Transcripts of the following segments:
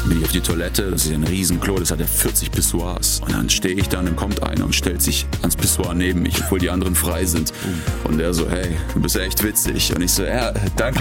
bin ich auf die Toilette, das ist ein Riesenklo, das hat ja 40 Pissoirs. Und dann stehe ich da und dann kommt einer und stellt sich ans Pissoir neben mich, obwohl die anderen frei sind. Und der so, hey, du bist ja echt witzig. Und ich so, ja, danke.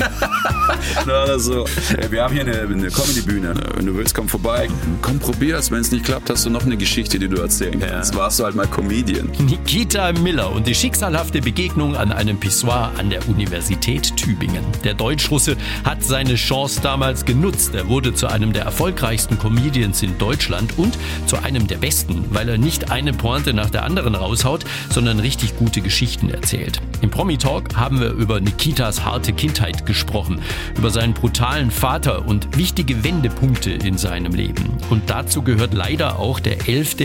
So, hey, wir haben hier eine Comedy-Bühne. Wenn du willst, komm vorbei. Komm, probier's. Wenn es nicht klappt, hast du noch eine Geschichte, die du erzählen kannst. Warst du halt mal Comedian. Nikita Miller und die schicksalhafte Begegnung an einem Pissoir an der Universität Tübingen. Der Deutschrusse hat seine Chance damals genutzt. Er wurde zu einem der erfolgreichsten Comedians in Deutschland und zu einem der besten, weil er nicht eine Pointe nach der anderen raushaut, sondern richtig gute Geschichten erzählt. Im Promi-Talk haben wir über Nikitas harte Kindheit gesprochen, über seinen brutalen Vater und wichtige Wendepunkte in seinem Leben. Und dazu gehört leider auch der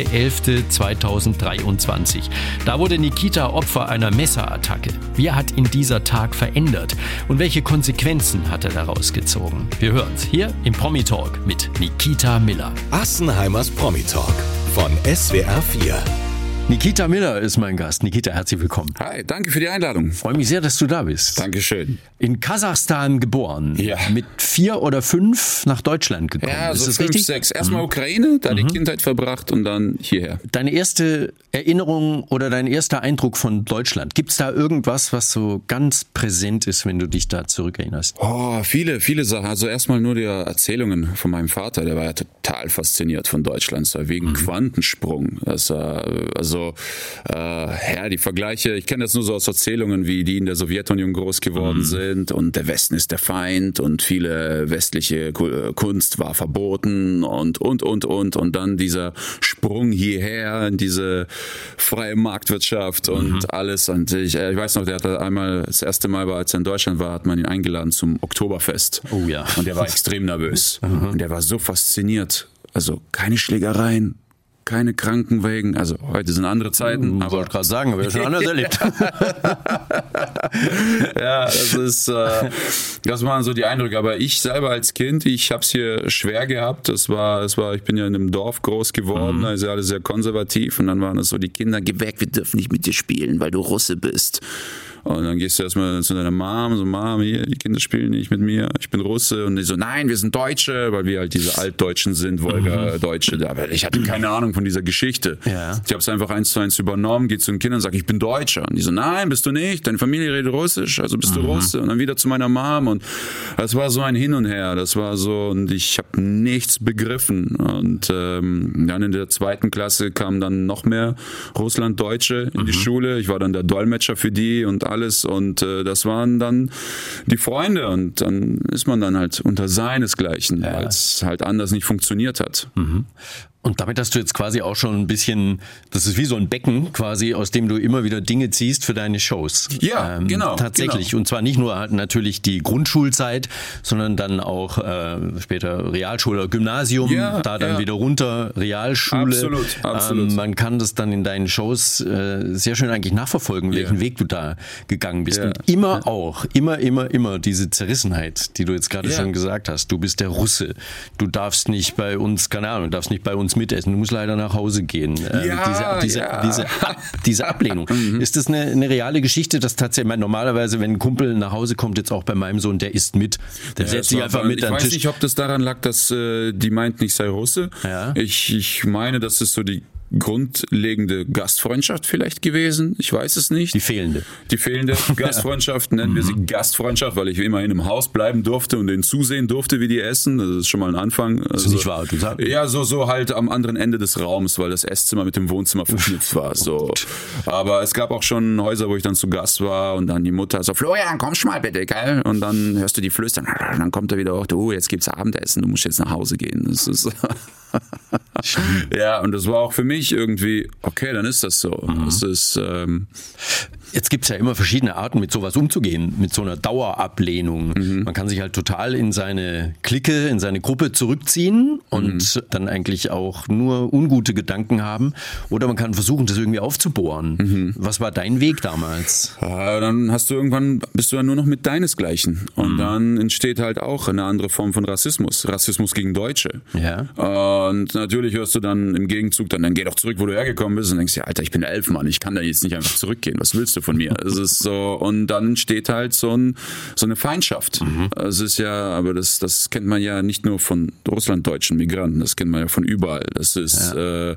11.11.2023. Da wurde Nikita Opfer einer Messerattacke. Wie hat ihn dieser Tag verändert? Und welche Konsequenzen hat er daraus gezogen? Wir hören's hier im Promi-Talk mit Nikita Miller. Assenheimers Promi-Talk von SWR 4. Nikita Miller ist mein Gast. Nikita, herzlich willkommen. Hi, danke für die Einladung. Freue mich sehr, dass du da bist. Dankeschön. In Kasachstan geboren. Ja. Mit 4 oder 5 nach Deutschland gekommen. Ja, ist so das 5, richtig? 6. Erstmal Ukraine, da die Kindheit verbracht und dann hierher. Deine erste Erinnerung oder dein erster Eindruck von Deutschland, gibt es da irgendwas, was so ganz präsent ist, wenn du dich da zurückerinnerst? Oh, viele Viele Sachen. Also erstmal nur die Erzählungen von meinem Vater, der war ja total fasziniert von Deutschland. Es war wegen Quantensprung. Das war, die Vergleiche, ich kenne das nur so aus Erzählungen, wie die in der Sowjetunion groß geworden sind und der Westen ist der Feind und viele westliche Kunst war verboten und dann dieser Sprung hierher in diese freie Marktwirtschaft und alles. Und ich weiß noch, der hatte einmal, das erste Mal war, als er in Deutschland war, hat man ihn eingeladen zum Oktoberfest. Oh ja. Und der war extrem nervös. Und der war so fasziniert. Also keine Schlägereien, keine Krankenwägen. Also heute sind andere Zeiten. Ich wollte gerade sagen, aber ja schon anders erlebt. Ja, das waren so die Eindrücke. Aber ich selber als Kind, ich habe es hier schwer gehabt. Ich bin ja in einem Dorf groß geworden, da ist ja alles sehr konservativ. Und dann waren das so die Kinder, geh weg, wir dürfen nicht mit dir spielen, weil du Russe bist. Und dann gehst du erstmal zu deiner Mom, so Mom, hier, die Kinder spielen nicht mit mir, ich bin Russe. Und die so, nein, wir sind Deutsche, weil wir halt diese Altdeutschen sind, Wolga-Deutsche. Aber ich hatte keine Ahnung von dieser Geschichte. Ja. Ich habe es einfach 1:1 übernommen, gehe zu den Kindern und sage, ich bin Deutscher. Und die so, nein, bist du nicht, deine Familie redet Russisch, also bist du Russe. Und dann wieder zu meiner Mom. Und das war so ein Hin und Her, das war so, und ich habe nichts begriffen. Und dann in der 2. Klasse kamen dann noch mehr Russlanddeutsche in die Schule. Ich war dann der Dolmetscher für die und alles, und das waren dann die Freunde, und dann ist man dann halt unter seinesgleichen, weil es halt anders nicht funktioniert hat. Und damit hast du jetzt quasi auch schon ein bisschen, das ist wie so ein Becken quasi, aus dem du immer wieder Dinge ziehst für deine Shows. Ja, genau. Tatsächlich. Genau. Und zwar nicht nur halt natürlich die Grundschulzeit, sondern dann auch später Realschule, Gymnasium, dann wieder runter, Realschule. Absolut. Man kann das dann in deinen Shows sehr schön eigentlich nachverfolgen, welchen Weg du da gegangen bist. Und immer diese Zerrissenheit, die du jetzt gerade schon gesagt hast. Du bist der Russe. Du darfst nicht bei uns mitessen, du musst leider nach Hause gehen. Diese Ablehnung. Ist das eine reale Geschichte, dass tatsächlich, normalerweise, wenn ein Kumpel nach Hause kommt, jetzt auch bei meinem Sohn, der isst mit, der setzt sich einfach mit an den Tisch. Ich weiß nicht, ob das daran lag, dass die meinten, ich sei Russe. Ja. Ich meine, das ist so die grundlegende Gastfreundschaft vielleicht gewesen. Ich weiß es nicht. Die fehlende Gastfreundschaft, nennen wir sie Gastfreundschaft, weil ich immerhin im Haus bleiben durfte und denen zusehen durfte, wie die essen. Das ist schon mal ein Anfang. Das ist nicht wahr, du sagst. Ja, so halt am anderen Ende des Raums, weil das Esszimmer mit dem Wohnzimmer verknüpft war. So. Aber es gab auch schon Häuser, wo ich dann zu Gast war und dann die Mutter so, Florian, komm schon mal bitte, gell? Und dann hörst du die flüstern, dann kommt er wieder auch, du, jetzt gibt's Abendessen, du musst jetzt nach Hause gehen. Das ist ja, und das war auch für mich irgendwie, okay, dann ist das so. Das ist, Jetzt gibt's ja immer verschiedene Arten, mit sowas umzugehen, mit so einer Dauerablehnung. Man kann sich halt total in seine Clique, in seine Gruppe zurückziehen und dann eigentlich auch nur ungute Gedanken haben. Oder man kann versuchen, das irgendwie aufzubohren. Was war dein Weg damals? Dann bist du ja nur noch mit deinesgleichen. Und dann entsteht halt auch eine andere Form von Rassismus. Rassismus gegen Deutsche. Ja. Und natürlich hörst du dann im Gegenzug, dann geh doch zurück, wo du hergekommen bist, und denkst, ja, Alter, ich bin 11, Mann, ich kann da jetzt nicht einfach zurückgehen. Was willst du Größe von mir. Es ist so, und dann steht halt so eine Feindschaft. Es ist ja, aber das kennt man ja nicht nur von russlanddeutschen Migranten, das kennt man ja von überall. Das ist,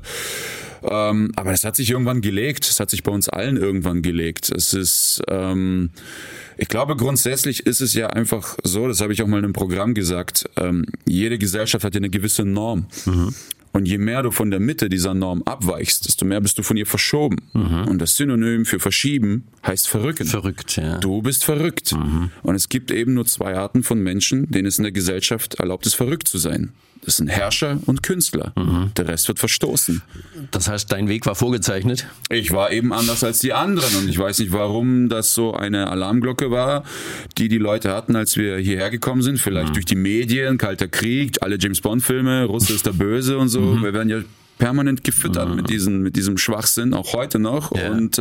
aber das hat sich irgendwann gelegt. Das hat sich bei uns allen irgendwann gelegt. Es ist, ich glaube, grundsätzlich ist es ja einfach so, das habe ich auch mal in einem Programm gesagt, jede Gesellschaft hat ja eine gewisse Norm. Und je mehr du von der Mitte dieser Norm abweichst, desto mehr bist du von ihr verschoben. Und das Synonym für verschieben heißt verrücken. Verrückt, ja. Du bist verrückt. Und es gibt eben nur 2 Arten von Menschen, denen es in der Gesellschaft erlaubt ist, verrückt zu sein. Das sind Herrscher und Künstler. Der Rest wird verstoßen. Das heißt, dein Weg war vorgezeichnet? Ich war eben anders als die anderen und ich weiß nicht, warum das so eine Alarmglocke war, die Leute hatten, als wir hierher gekommen sind. Vielleicht durch die Medien, Kalter Krieg, alle James-Bond-Filme, Russe ist der Böse und so. Wir werden ja permanent gefüttert mit diesem Schwachsinn, auch heute noch. Ja. Und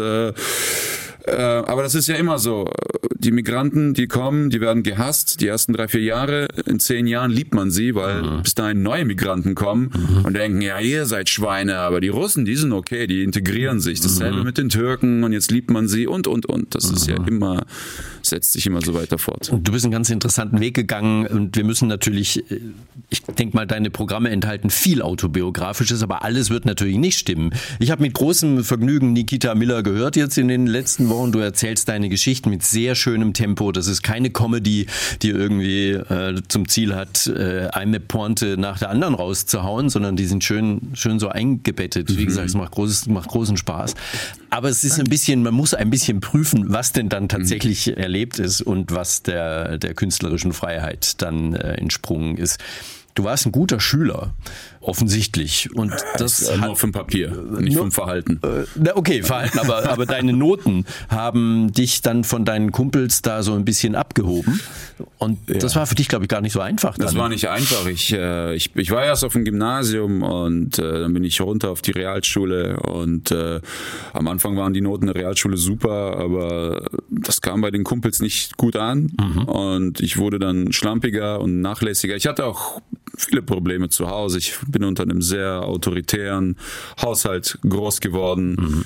aber das ist ja immer so. Die Migranten, die kommen, die werden gehasst. Die ersten 3-4 Jahre, in 10 Jahren liebt man sie, weil bis dahin neue Migranten kommen und denken, ja, ihr seid Schweine, aber die Russen, die sind okay, die integrieren sich. Dasselbe mit den Türken und jetzt liebt man sie und. Das ist ja immer, setzt sich immer so weiter fort. Und du bist einen ganz interessanten Weg gegangen und wir müssen natürlich, ich denke mal, deine Programme enthalten viel Autobiografisches, aber alles wird natürlich nicht stimmen. Ich habe mit großem Vergnügen Nikita Miller gehört jetzt in den letzten Wochen. Du erzählst deine Geschichten mit sehr schönem Tempo. Das ist keine Comedy, die irgendwie zum Ziel hat, eine Pointe nach der anderen rauszuhauen, sondern die sind schön so eingebettet. Wie gesagt, es macht großen Spaß. Aber es ist ein bisschen, man muss ein bisschen prüfen, was denn dann tatsächlich erlebt ist und was der künstlerischen Freiheit dann entsprungen ist. Du warst ein guter Schüler, offensichtlich. Und das nur vom Papier, nicht vom Verhalten. Okay, Verhalten, aber deine Noten haben dich dann von deinen Kumpels da so ein bisschen abgehoben. Und das war für dich, glaube ich, gar nicht so einfach. Das war nicht einfach. Ich war erst auf dem Gymnasium und dann bin ich runter auf die Realschule. Und am Anfang waren die Noten der Realschule super, aber das kam bei den Kumpels nicht gut an. Und ich wurde dann schlampiger und nachlässiger. Ich hatte auch viele Probleme zu Hause. Ich bin unter einem sehr autoritären Haushalt groß geworden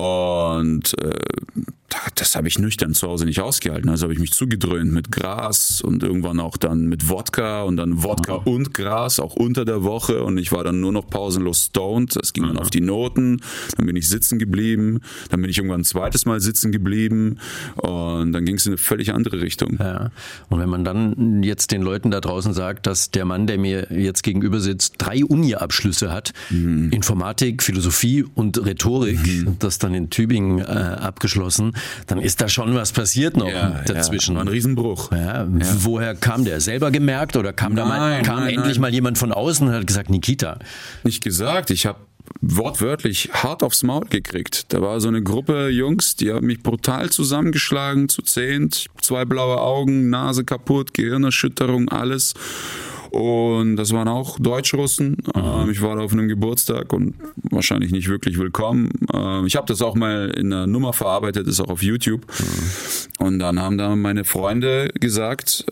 und das habe ich nüchtern zu Hause nicht ausgehalten. Also habe ich mich zugedröhnt mit Gras und irgendwann auch dann mit Wodka und dann Wodka und Gras, auch unter der Woche, und ich war dann nur noch pausenlos stoned. Das ging dann auf die Noten, dann bin ich sitzen geblieben, dann bin ich irgendwann ein zweites Mal sitzen geblieben und dann ging es in eine völlig andere Richtung. Ja. Und wenn man dann jetzt den Leuten da draußen sagt, dass der Mann, der mir jetzt gegenüber sitzt, 3 Uni-Abschlüsse hat, Informatik, Philosophie und Rhetorik, das dann in Tübingen abgeschlossen, dann ist da schon was passiert noch dazwischen. Ein Riesenbruch. Ja. Woher kam der? Selber gemerkt oder kam endlich mal jemand von außen und hat gesagt, Nikita? Nicht gesagt, ich habe wortwörtlich hart aufs Maul gekriegt. Da war so eine Gruppe Jungs, die haben mich brutal zusammengeschlagen, zu 10, 2 blaue Augen, Nase kaputt, Gehirnerschütterung, alles. Und das waren auch Deutschrussen. Ich war da auf einem Geburtstag und wahrscheinlich nicht wirklich willkommen. Ich habe das auch mal in einer Nummer verarbeitet, ist auch auf YouTube. Und dann haben da meine Freunde gesagt,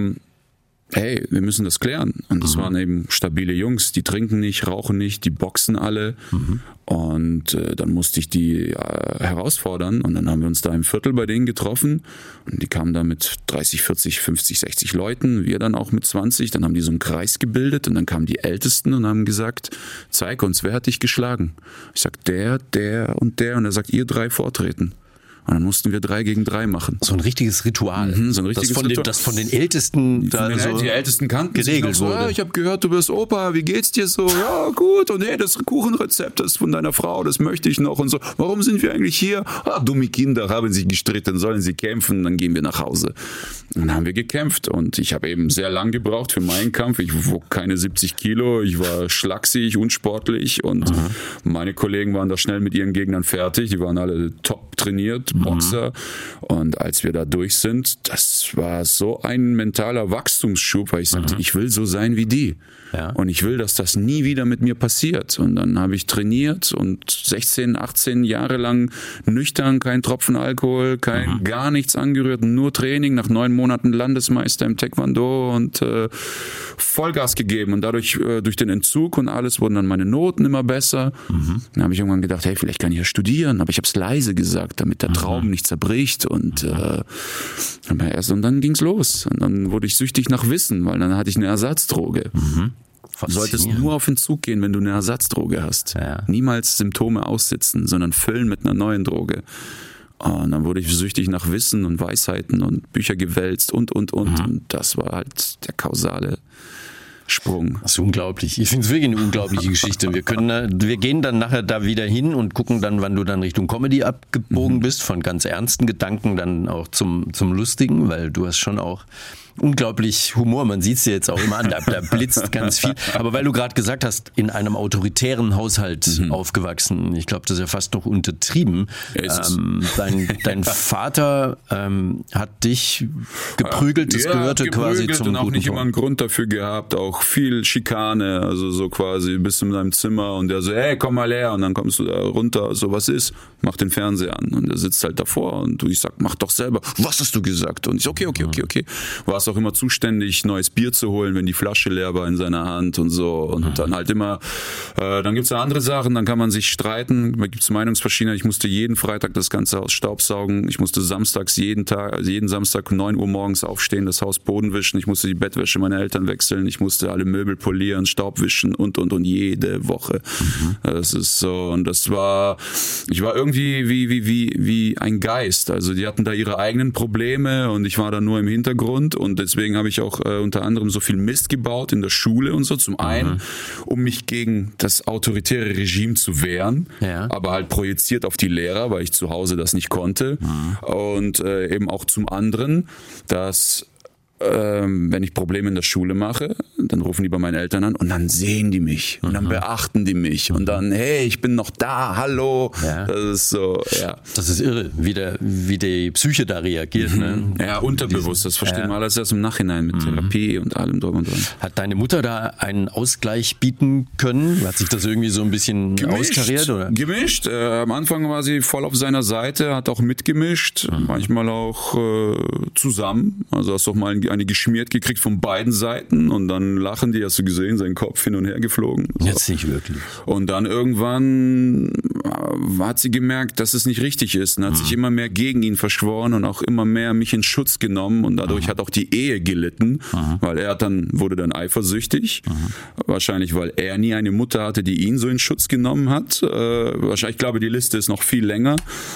hey, wir müssen das klären. Und das waren eben stabile Jungs, die trinken nicht, rauchen nicht, die boxen alle. Und dann musste ich die herausfordern. Und dann haben wir uns da im Viertel bei denen getroffen. Und die kamen da mit 30, 40, 50, 60 Leuten. Wir dann auch mit 20. Dann haben die so einen Kreis gebildet. Und dann kamen die Ältesten und haben gesagt, zeig uns, wer hat dich geschlagen? Ich sag, der und der. Und er sagt, ihr 3 vortreten. Und dann mussten wir 3 gegen 3 machen. So ein richtiges Ritual. So ein richtiges Ritual. Das von den Ältesten da so die Ältesten kannten geregelt so, wurde. Ich habe gehört, du bist Opa, wie geht's dir so? Ja, gut. Und hey, das Kuchenrezept, das von deiner Frau, das möchte ich noch und so. Warum sind wir eigentlich hier? Dumme Kinder haben sich gestritten, sollen sie kämpfen, dann gehen wir nach Hause. Und dann haben wir gekämpft und ich habe eben sehr lang gebraucht für meinen Kampf. Ich wog keine 70 Kilo, ich war schlaksig, unsportlich und meine Kollegen waren da schnell mit ihren Gegnern fertig. Die waren alle top trainiert, Boxer. Und als wir da durch sind, das war so ein mentaler Wachstumsschub, weil ich sagte, ich will so sein wie die. Ja. Und ich will, dass das nie wieder mit mir passiert. Und dann habe ich trainiert und 16, 18 Jahre lang nüchtern, kein Tropfen Alkohol, gar nichts angerührt, nur Training, nach 9 Monaten Landesmeister im Taekwondo und Vollgas gegeben und dadurch, durch den Entzug und alles, wurden dann meine Noten immer besser. Dann habe ich irgendwann gedacht, hey, vielleicht kann ich ja studieren, aber ich habe es leise gesagt, damit der Traum nicht zerbricht und dann ging's los. Und dann wurde ich süchtig nach Wissen, weil dann hatte ich eine Ersatzdroge. Du solltest nur auf Entzug gehen, wenn du eine Ersatzdroge hast. Ja. Niemals Symptome aussitzen, sondern füllen mit einer neuen Droge. Und dann wurde ich süchtig nach Wissen und Weisheiten und Bücher gewälzt und. Und das war halt der kausale Sprung. Das ist unglaublich. Ich finde es wirklich eine unglaubliche Geschichte. Wir gehen dann nachher da wieder hin und gucken dann, wann du dann Richtung Comedy abgebogen bist, von ganz ernsten Gedanken dann auch zum Lustigen, weil du hast schon auch unglaublich Humor, man sieht es dir jetzt auch immer an, da blitzt ganz viel. Aber weil du gerade gesagt hast, in einem autoritären Haushalt aufgewachsen, ich glaube, das ist ja fast noch untertrieben. Ja, dein Vater hat dich geprügelt, das gehörte quasi zum und auch guten nicht Ton. immer einen Grund dafür gehabt, auch viel Schikane, also so quasi bis in deinem Zimmer und der so, hey, komm mal her und dann kommst du da runter, so was ist, mach den Fernseher an und der sitzt halt davor und ich sag, mach doch selber, was hast du gesagt? Und ich okay. Warst auch immer zuständig, neues Bier zu holen, wenn die Flasche leer war in seiner Hand und so und dann halt immer, dann gibt's da andere Sachen, dann kann man sich streiten, da gibt's Meinungsverschiedenheit, ich musste jeden Freitag das ganze Haus staubsaugen, ich musste samstags jeden Samstag 9 Uhr morgens aufstehen, das Haus Boden wischen, ich musste die Bettwäsche meiner Eltern wechseln, ich musste alle Möbel polieren, Staub wischen und jede Woche. Das ist so und ich war irgendwie wie ein Geist, also die hatten da ihre eigenen Probleme und ich war da nur im Hintergrund und deswegen habe ich auch unter anderem so viel Mist gebaut in der Schule und so. Zum einen, um mich gegen das autoritäre Regime zu wehren, aber halt projiziert auf die Lehrer, weil ich zu Hause das nicht konnte. Und eben auch zum anderen, dass wenn ich Probleme in der Schule mache, dann rufen die bei meinen Eltern an und dann sehen die mich und dann beachten die mich und dann, hey, ich bin noch da, hallo. Ja. Das ist so, ja. Das ist irre, wie die Psyche da reagiert. Ne? Ja, unterbewusst, das versteht man alles erst im Nachhinein mit Therapie und allem drum und dran. Hat deine Mutter da einen Ausgleich bieten können? Hat sich das irgendwie so ein bisschen austariert? Oder? Gemischt. Am Anfang war sie voll auf seiner Seite, hat auch mitgemischt, manchmal auch zusammen. Also hast du auch mal eine geschmiert gekriegt von beiden Seiten und dann lachen die, hast du gesehen, sein Kopf hin und her geflogen. So. Jetzt nicht wirklich. Und dann irgendwann hat sie gemerkt, dass es nicht richtig ist und hat sich immer mehr gegen ihn verschworen und auch immer mehr mich in Schutz genommen und dadurch hat auch die Ehe gelitten, weil er wurde dann eifersüchtig. Wahrscheinlich, weil er nie eine Mutter hatte, die ihn so in Schutz genommen hat. Wahrscheinlich, ich glaube, die Liste ist noch viel länger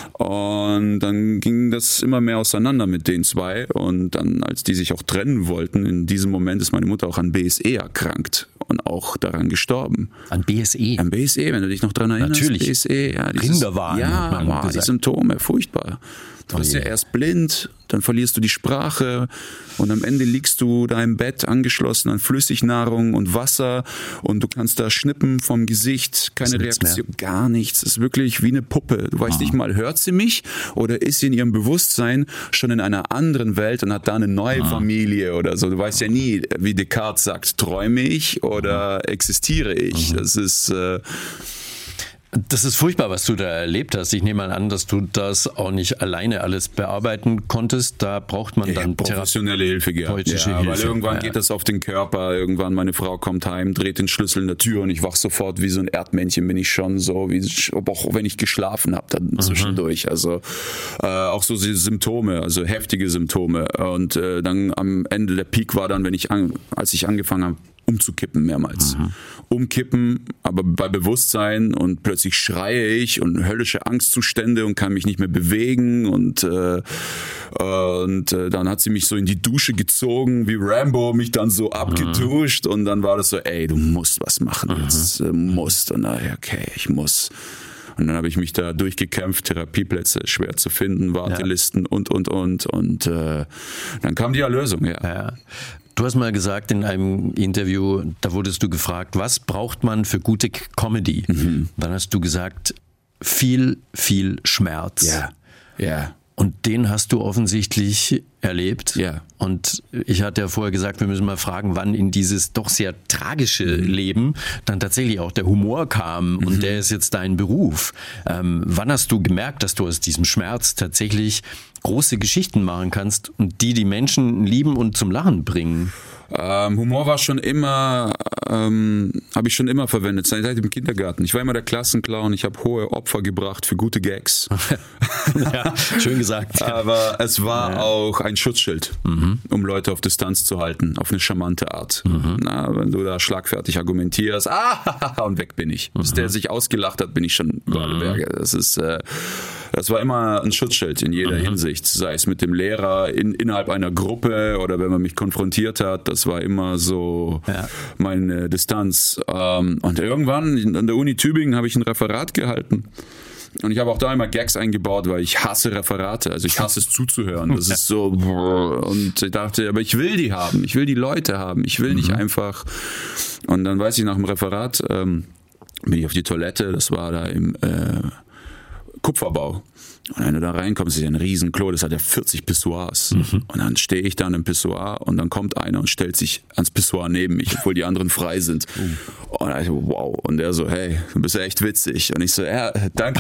und dann ging das immer mehr auseinander mit den zwei und dann, als die sich auch trennen wollten, in diesem Moment ist meine Mutter auch an BSE erkrankt und auch daran gestorben. An BSE? An BSE, wenn du dich noch dran erinnerst. Natürlich. BSE, ja. Rinderwahn. Ja, die Symptome, furchtbar. Du bist ja erst blind, dann verlierst du die Sprache und am Ende liegst du da im Bett angeschlossen an Flüssignahrung und Wasser und du kannst da schnippen vom Gesicht, keine Reaktion, gar nichts. Es ist wirklich wie eine Puppe. Du weißt nicht mal, hört sie mich oder ist sie in ihrem Bewusstsein schon in einer anderen Welt und hat da eine neue Familie oder so. Du weißt ja nie, wie Descartes sagt, träume ich oder existiere ich. Das ist furchtbar, was du da erlebt hast. Ich nehme mal an, dass du das auch nicht alleine alles bearbeiten konntest. Da braucht man dann professionelle Hilfe gehabt. Weil irgendwann geht das auf den Körper. Irgendwann meine Frau kommt heim, dreht den Schlüssel in der Tür und ich wach sofort wie so ein Erdmännchen, bin ich schon so, auch wenn ich geschlafen habe dann zwischendurch. Also auch so Symptome, also heftige Symptome. Und dann am Ende der Peak war dann, als ich angefangen habe, umzukippen mehrmals. Umkippen, aber bei Bewusstsein und plötzlich schreie ich und höllische Angstzustände und kann mich nicht mehr bewegen und dann hat sie mich so in die Dusche gezogen, wie Rambo, mich dann so abgeduscht und dann war das so, ey, du musst was machen, jetzt musst und okay, ich muss. Und dann habe ich mich da durchgekämpft, Therapieplätze schwer zu finden, Wartelisten und dann kam die Erlösung, ja. Du hast mal gesagt in einem Interview, da wurdest du gefragt, was braucht man für gute Comedy? Dann hast du gesagt, viel, viel Schmerz. Ja. Und den hast du offensichtlich erlebt. Ja. Und ich hatte ja vorher gesagt, wir müssen mal fragen, wann in dieses doch sehr tragische Leben dann tatsächlich auch der Humor kam. Und der ist jetzt dein Beruf. Wann hast du gemerkt, dass du aus diesem Schmerz tatsächlich große Geschichten machen kannst und die Menschen lieben und zum Lachen bringen? Humor war schon immer, habe ich schon immer verwendet, seit dem Kindergarten. Ich war immer der Klassenclown, ich habe hohe Opfer gebracht für gute Gags. Ja, schön gesagt. Aber es war auch ein Schutzschild, um Leute auf Distanz zu halten, auf eine charmante Art. Na, wenn du da schlagfertig argumentierst, und weg bin ich. Bis der sich ausgelacht hat, bin ich schon über alle Berge. Das war immer ein Schutzschild in jeder Hinsicht, sei es mit dem Lehrer innerhalb einer Gruppe oder wenn man mich konfrontiert hat, das war immer so meine Distanz. Und irgendwann an der Uni Tübingen habe ich ein Referat gehalten. Und ich habe auch da immer Gags eingebaut, weil ich hasse Referate, also ich hasse es zuzuhören. Das ist so, und ich dachte, aber ich will die haben, ich will die Leute haben, ich will nicht einfach. Und dann weiß ich, nach dem Referat bin ich auf die Toilette, das war da im Kupferbau. Und wenn du da reinkommst, ist ja ein Riesenklo, das hat ja 40 Pissoirs. Und dann stehe ich da an einem Pissoir und dann kommt einer und stellt sich ans Pissoir neben mich, obwohl die anderen frei sind. Und ich so, wow. Und der so, hey, du bist ja echt witzig. Und ich so, ja, danke.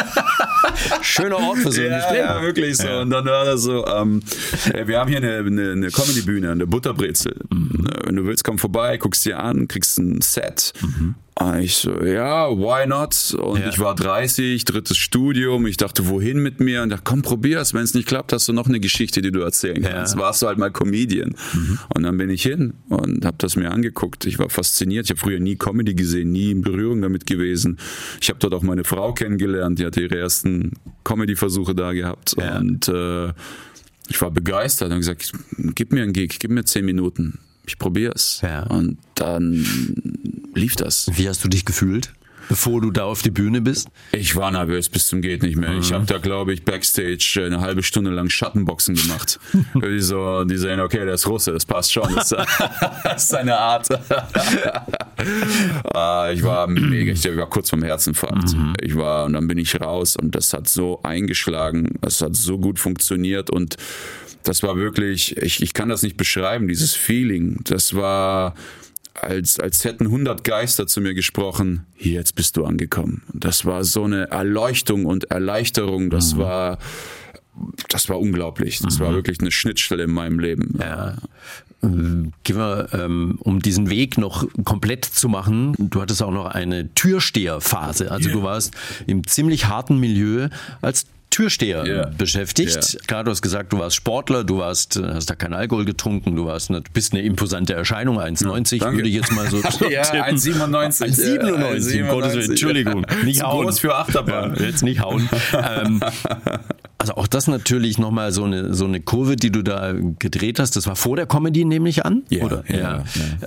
Schöner Ort für so ein Gespräch. Ja, wirklich so. Ja. Und dann war das so, wir haben hier eine Comedy-Bühne, eine Butterbrezel. Wenn du willst, komm vorbei, guckst dir an, kriegst ein Set. Und ich so, ja, why not? Und ich war 30, drittes Studium. Ich dachte, wohin mit mir? Und dachte, komm, probier's. Wenn es nicht klappt, hast du noch eine Geschichte, die du erzählen kannst. Warst du halt mal Comedian. Und dann bin ich hin und habe das mir angeguckt. Ich war fasziniert. Ich habe früher nie Comedy gesehen, nie in Berührung damit gewesen. Ich habe dort auch meine Frau kennengelernt. Die hatte ihre ersten Comedy-Versuche da gehabt. Ja. Und ich war begeistert und gesagt, gib mir einen Gig, gib mir 10 Minuten. Ich probier's. Ja. Und dann lief das. Wie hast du dich gefühlt, bevor du da auf die Bühne bist? Ich war nervös bis zum geht nicht mehr. Ich habe da, glaube ich, Backstage eine halbe Stunde lang Schattenboxen gemacht. Die sehen, okay, der ist Russe, das passt schon. Das ist seine Art. Ich war mega, ich war kurz vorm Herzinfarkt. Und dann bin ich raus und das hat so eingeschlagen, das hat so gut funktioniert und das war wirklich, ich kann das nicht beschreiben, dieses Feeling. Das war, als hätten 100 Geister zu mir gesprochen, jetzt bist du angekommen. Das war so eine Erleuchtung und Erleichterung, das war unglaublich. Das war wirklich eine Schnittstelle in meinem Leben. Ja. Gehen wir, um diesen Weg noch komplett zu machen, du hattest auch noch eine Türsteherphase. Also du warst im ziemlich harten Milieu als Türsteher beschäftigt. Yeah. Klar, du hast gesagt, du warst Sportler, hast da keinen Alkohol getrunken, bist eine imposante Erscheinung, 1,90 würde ich jetzt mal so ja, 1,97. 1,97, um Gottes Willen, Entschuldigung. Nicht hauen. Groß für Achterbahn. Ja, jetzt nicht hauen. Also auch das natürlich nochmal so eine Kurve, die du da gedreht hast. Das war vor der Comedy, nehme ich an? Yeah, oder? Ja.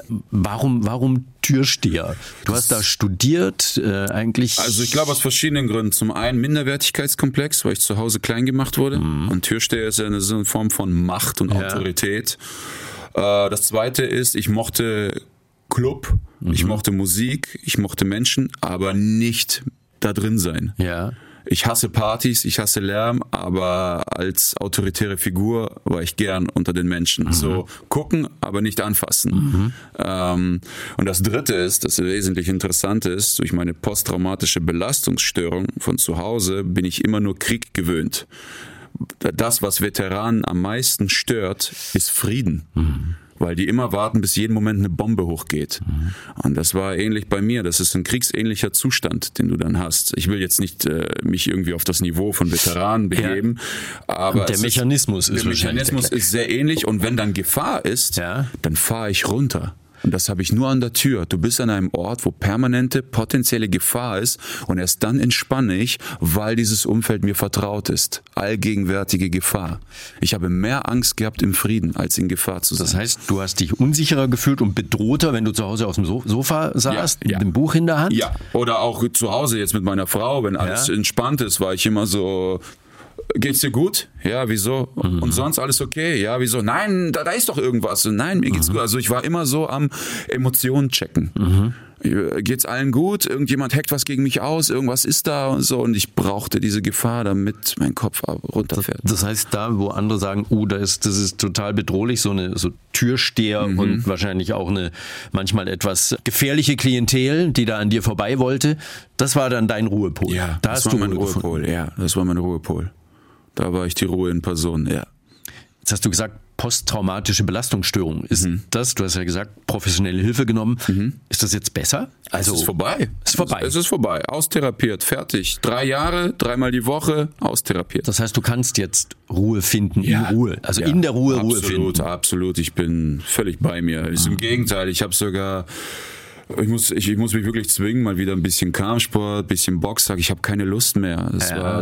Warum Türsteher? Du hast da studiert eigentlich. Also ich glaube aus verschiedenen Gründen. Zum einen Minderwertigkeitskomplex, weil ich zu Hause klein gemacht wurde. Und Türsteher ist ja eine Form von Macht und Autorität. Das zweite ist, ich mochte Club, ich mochte Musik, ich mochte Menschen, aber nicht da drin sein. Ja. Ich hasse Partys, ich hasse Lärm, aber als autoritäre Figur war ich gern unter den Menschen. So gucken, aber nicht anfassen. Und das Dritte ist, das wesentlich interessant ist, durch meine posttraumatische Belastungsstörung von zu Hause bin ich immer nur Krieg gewöhnt. Das, was Veteranen am meisten stört, ist Frieden. Weil die immer warten, bis jeden Moment eine Bombe hochgeht. Und das war ähnlich bei mir. Das ist ein kriegsähnlicher Zustand, den du dann hast. Ich will jetzt nicht mich irgendwie auf das Niveau von Veteranen begeben, aber der Mechanismus ist sehr ähnlich. Und wenn dann Gefahr ist, dann fahre ich runter. Und das habe ich nur an der Tür. Du bist an einem Ort, wo permanente potenzielle Gefahr ist und erst dann entspanne ich, weil dieses Umfeld mir vertraut ist. Allgegenwärtige Gefahr. Ich habe mehr Angst gehabt im Frieden, als in Gefahr zu sein. Das heißt, du hast dich unsicherer gefühlt und bedrohter, wenn du zu Hause auf dem Sofa saßt, mit dem Buch in der Hand? Ja, oder auch zu Hause jetzt mit meiner Frau, wenn alles entspannt ist, war ich immer so... Geht's dir gut? Ja, wieso? Und sonst alles okay? Ja, wieso? Nein, da ist doch irgendwas. Nein, mir geht's gut. Also ich war immer so am Emotionen checken. Geht's allen gut? Irgendjemand hackt was gegen mich aus? Irgendwas ist da und so. Und ich brauchte diese Gefahr, damit mein Kopf runterfährt. Das heißt, da, wo andere sagen, das ist total bedrohlich, so Türsteher und wahrscheinlich auch eine manchmal etwas gefährliche Klientel, die da an dir vorbei wollte, das war dann dein Ruhepol. Ja, das war mein Ruhepol. Ja, das war mein Ruhepol. Da war ich die Ruhe in Person, ja. Jetzt hast du gesagt, posttraumatische Belastungsstörung. Ist das, du hast ja gesagt, professionelle Hilfe genommen. Ist das jetzt besser? Also, es ist vorbei. Es ist vorbei. Austherapiert, fertig. 3 Jahre, 3-mal die Woche, austherapiert. Das heißt, du kannst jetzt Ruhe finden, in Ruhe. Also in der Ruhe Ruhe finden. Absolut. Ich bin völlig bei mir. Ist im Gegenteil. Ich habe sogar... Ich muss mich wirklich zwingen, mal wieder ein bisschen Kampfsport, ein bisschen Box. Ich habe keine Lust mehr.